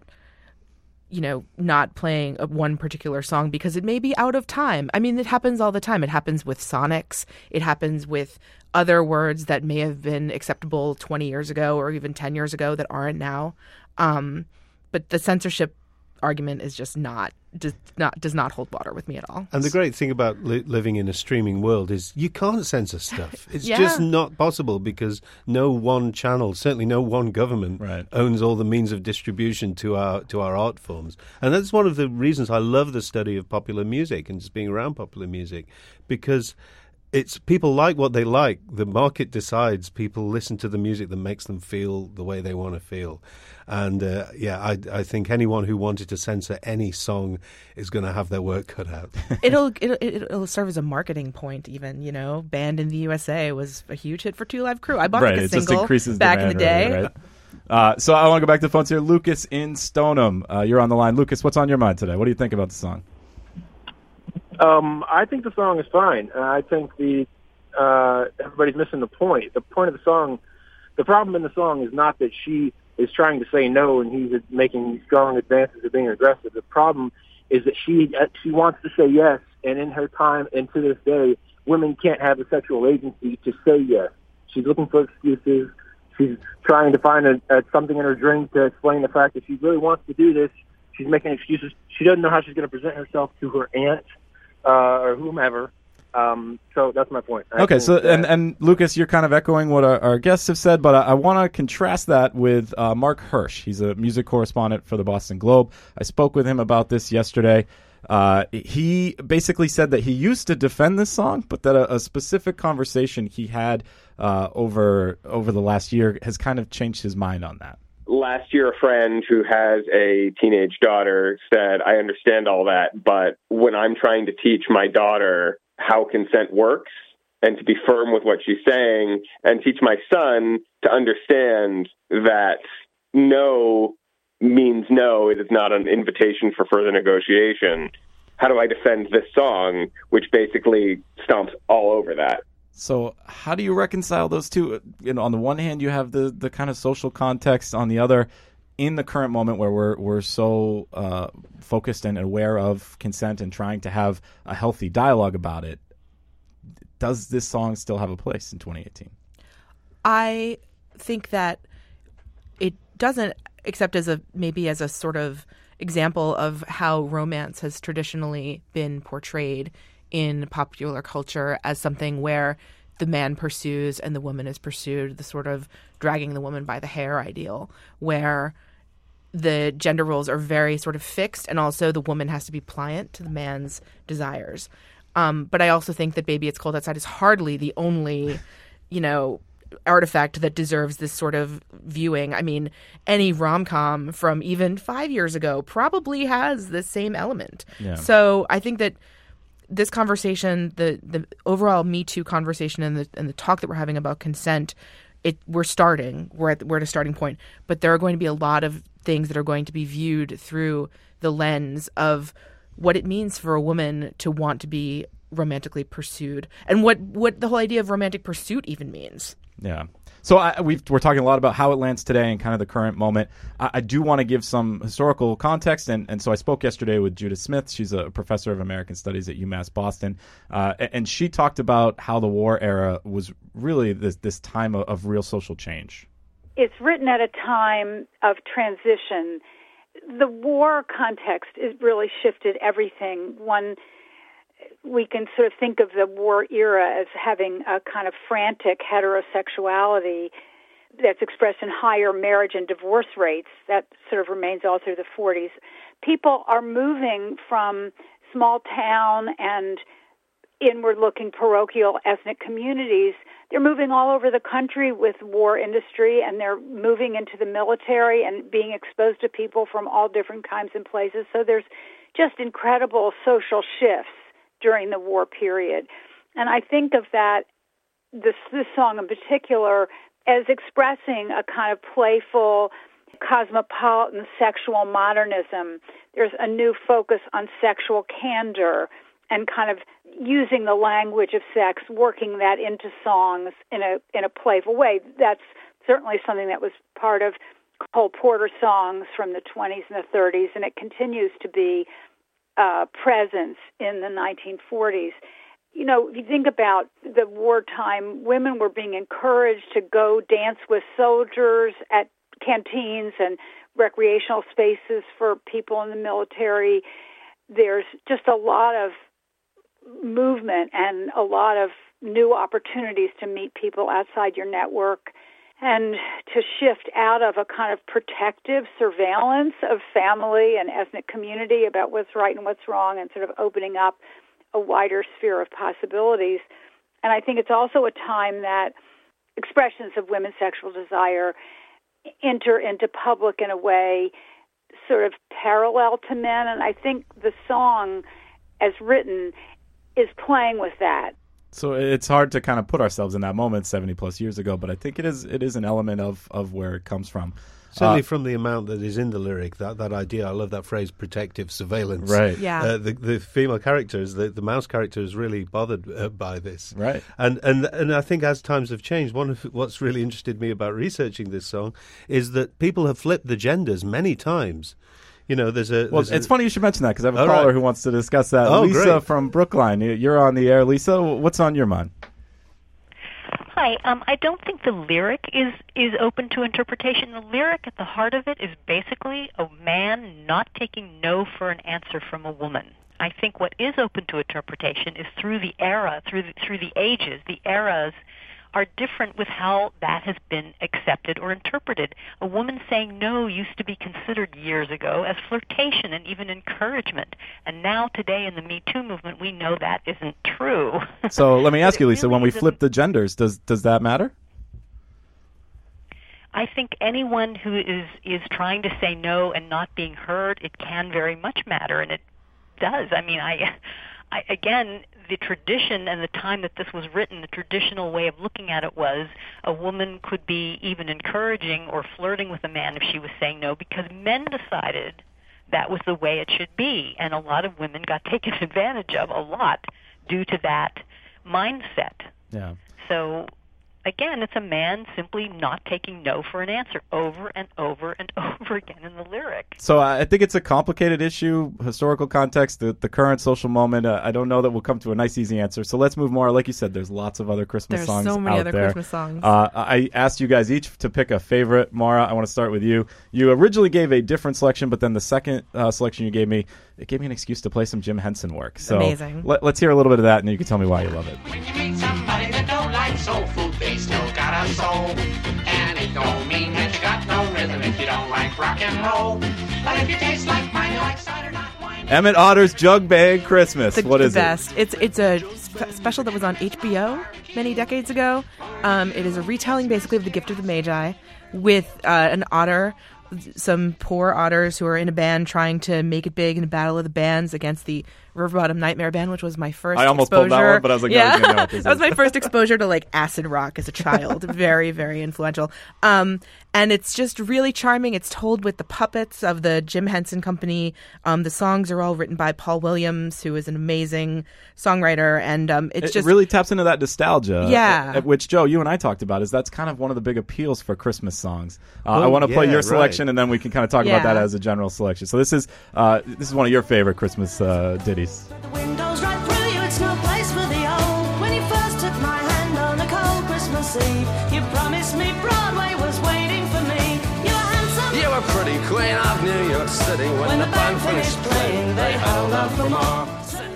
you know, not playing a, one particular song because it may be out of time. I mean, it happens all the time. It happens with sonics. It happens with other words that may have been acceptable twenty years ago or even ten years ago that aren't now. Um, but the censorship argument is just not does not does not hold water with me at all. And the great thing about li- living in a streaming world is you can't censor stuff. It's yeah. just not possible because no one channel, certainly no one government, right. owns all the means of distribution to our to our art forms. And that's one of the reasons I love the study of popular music and just being around popular music, because it's people like what they like. The market decides. People listen to the music that makes them feel the way they want to feel. And uh, yeah, I, I think anyone who wanted to censor any song is going to have their work cut out. it'll, it'll it'll serve as a marketing point. Even, you know, Banned in the U S A was a huge hit for Two Live Crew. I bought right, like a it single just increases back in the day. Right, right. Uh, so I want to go back to the phones here. Lucas in Stoneham, uh, you're on the line. Lucas, what's on your mind today? What do you think about the song? Um, I think the song is fine. Uh, I think the uh, everybody's missing the point. The point of the song, the problem in the song is not that she is trying to say no and he's making strong advances of being aggressive. The problem is that she she wants to say yes, and in her time and to this day, women can't have the sexual agency to say yes. She's looking for excuses. She's trying to find a, a, something in her drink to explain the fact that she really wants to do this. She's making excuses. She doesn't know how she's going to present herself to her aunt uh, or whomever. Um, so that's my point. I okay, so that, and, and Lucas, you're kind of echoing what our, our guests have said, but I, I want to contrast that with uh, Mark Hirsch. He's a music correspondent for the Boston Globe. I spoke with him about this yesterday. Uh, he basically said that he used to defend this song, but that a, a specific conversation he had uh, over over the last year has kind of changed his mind on that. Last year, a friend who has a teenage daughter said, I understand all that, but when I'm trying to teach my daughter how consent works and to be firm with what she's saying and teach my son to understand that no means no, it is not an invitation for further negotiation, how do I defend this song, which basically stomps all over that? So how do you reconcile those two? You know, on the one hand, you have the, the kind of social context. On the other, in the current moment where we're we're so uh, focused and aware of consent and trying to have a healthy dialogue about it, does this song still have a place in twenty eighteen? I think that it doesn't, except as a maybe as a sort of example of how romance has traditionally been portrayed in popular culture as something where the man pursues and the woman is pursued, the sort of dragging the woman by the hair ideal, where the gender roles are very sort of fixed and also the woman has to be pliant to the man's desires. Um, but I also think that Baby It's Cold Outside is hardly the only, you know, artifact that deserves this sort of viewing. I mean, any rom-com from even five years ago probably has the same element. Yeah. So I think that this conversation, the the overall Me Too conversation and the and the talk that we're having about consent, it we're starting. We're at we're at a starting point, but there are going to be a lot of things that are going to be viewed through the lens of what it means for a woman to want to be romantically pursued and what what the whole idea of romantic pursuit even means. Yeah. So I, we've, we're talking a lot about how it lands today and kind of the current moment. I, I do want to give some historical context, and, and so I spoke yesterday with Judith Smith. She's a professor of American Studies at UMass Boston, uh, and she talked about how the war era was really this, this time of, of real social change. It's written at a time of transition. The war context has really shifted everything. One, we can sort of think of the war era as having a kind of frantic heterosexuality that's expressed in higher marriage and divorce rates. That sort of remains all through the forties. People are moving from small town and inward-looking parochial ethnic communities. They're moving all over the country with war industry, and they're moving into the military and being exposed to people from all different kinds and places. So there's just incredible social shifts during the war period. And I think of that, this, this song in particular, as expressing a kind of playful, cosmopolitan sexual modernism. There's a new focus on sexual candor and kind of using the language of sex, working that into songs in a in a playful way. That's certainly something that was part of Cole Porter songs from the twenties and the thirties, and it continues to be uh, presence in the nineteen forties. You know, if you think about the wartime, women were being encouraged to go dance with soldiers at canteens and recreational spaces for people in the military. There's just a lot of movement and a lot of new opportunities to meet people outside your network and to shift out of a kind of protective surveillance of family and ethnic community about what's right and what's wrong, and sort of opening up a wider sphere of possibilities. And I think it's also a time that expressions of women's sexual desire enter into public in a way sort of parallel to men. And I think the song, as written, is playing with that. So it's hard to kind of put ourselves in that moment seventy plus years ago, but I think it is it is an element of, of where it comes from. Certainly uh, from the amount that is in the lyric, that, that idea, I love that phrase, protective surveillance. Right. Yeah. Uh, the, the female characters, the, the mouse character is really bothered uh, by this. Right. And, and and I think as times have changed, one of what's really interested me about researching this song is that people have flipped the genders many times. You know, there's a... Well, there's it's a, funny you should mention that, because I have a All caller right. who wants to discuss that. Oh, Lisa great. from Brookline, you're on the air. Lisa, what's on your mind? Hi. Um, I don't think the lyric is, is open to interpretation. The lyric at the heart of it is basically a man not taking no for an answer from a woman. I think what is open to interpretation is through the era, through the, through the ages. The eras are different with how that has been accepted or interpreted. A woman saying no used to be considered years ago as flirtation and even encouragement. And now today in the Me Too movement, we know that isn't true. So let me ask you, Lisa, when we flip the genders, does does that matter? I think anyone who is, is trying to say no and not being heard, it can very much matter, and it does. I mean, I, I again, the tradition and the time that this was written, the traditional way of looking at it was a woman could be even encouraging or flirting with a man if she was saying no, because men decided that was the way it should be, and a lot of women got taken advantage of a lot due to that mindset. Yeah. So again, it's a man simply not taking no for an answer over and over and over again in the lyric. So uh, I think it's a complicated issue, historical context, the, the current social moment. Uh, I don't know that we'll come to a nice, easy answer. So let's move more. Like you said, there's lots of other Christmas There's songs so many out other there. Christmas songs. Uh, I asked you guys each to pick a favorite. Mara, I want to start with you. You originally gave a different selection, but then the second uh, selection you gave me, it gave me an excuse to play some Jim Henson work. So Amazing. Let, let's hear a little bit of that, and then you can tell me why you love it. When you meet somebody that don't like soul food, they still got a soul. And it don't mean that you got no rhythm if you don't like rock and roll. But if you taste like mine, you like cider, not wine. Emmett Otter's Jug Bag Christmas. The, what is the best. It? It's it's a spe- special that was on H B O many decades ago. Um, it is a retelling, basically, of The Gift of the Magi, with uh, an otter, some poor otters who are in a band trying to make it big in a battle of the bands against the River Bottom Nightmare Band, which was my first I almost exposure. pulled that one, but I was like, no, yeah. he's gonna know what this That was is. my first exposure to like acid rock as a child. Very, very influential. Um, and it's just really charming. It's told with the puppets of the Jim Henson Company. Um, the songs are all written by Paul Williams, who is an amazing songwriter, and um, it's it just really taps into that nostalgia. Yeah. uh, Which, Joe, you and I talked about, is that's kind of one of the big appeals for Christmas songs. Uh, Well, I want to play yeah, your right. selection, and then we can kind of talk Yeah. about that as a general selection. So this is uh, this is one of your favorite Christmas uh, ditties. Windows right through you, it's no place for the old. When you first took my hand on a cold Christmas Eve, you promised me Broadway was waiting for me. You were handsome. You were pretty queen of New York City. When, When the the band band finished finished playing, they held out for more.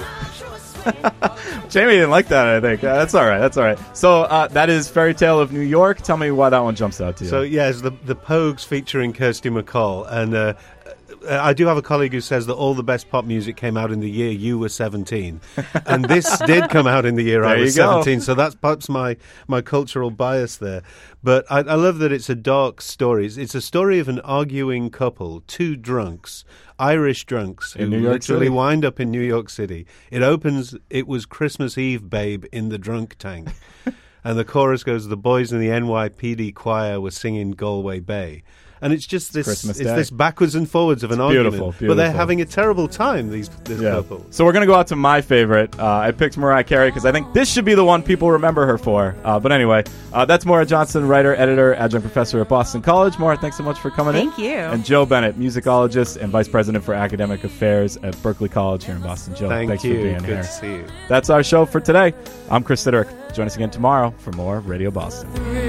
Jamie didn't like that, I think. Uh, that's all right. That's all right. So uh, that is Fairy Tale of New York. Tell me why that one jumps out to you. So yes, the the Pogues featuring Kirsty MacColl, and uh, I do have a colleague who says that all the best pop music came out in the year you were seventeen, and this did come out in the year I There was you go. seventeen. So that's perhaps my my cultural bias there. But I, I love that it's a dark story. It's, it's a story of an arguing couple, two drunks. Irish drunks who In New York literally City. wind up in New York City. It opens, it was Christmas Eve, babe, in the drunk tank. And the chorus goes, the boys in the N Y P D choir were singing Galway Bay. And it's just this Christmas it's Day. this backwards and forwards of an It's argument. beautiful, But they're beautiful. having a terrible time, these this Yeah. couple. So we're going to go out to my favorite. Uh, I picked Mariah Carey because I think this should be the one people remember her for. Uh, but anyway, uh, that's Maura Johnson, writer, editor, adjunct professor at Boston College. Maura, thanks so much for coming in. Thank you. And Joe Bennett, musicologist and vice president for academic affairs at Berkeley College here in Boston. Joe, Thank thanks you. for being Good here. to see you. That's our show for today. I'm Chris Siderick. Join us again tomorrow for more Radio Boston.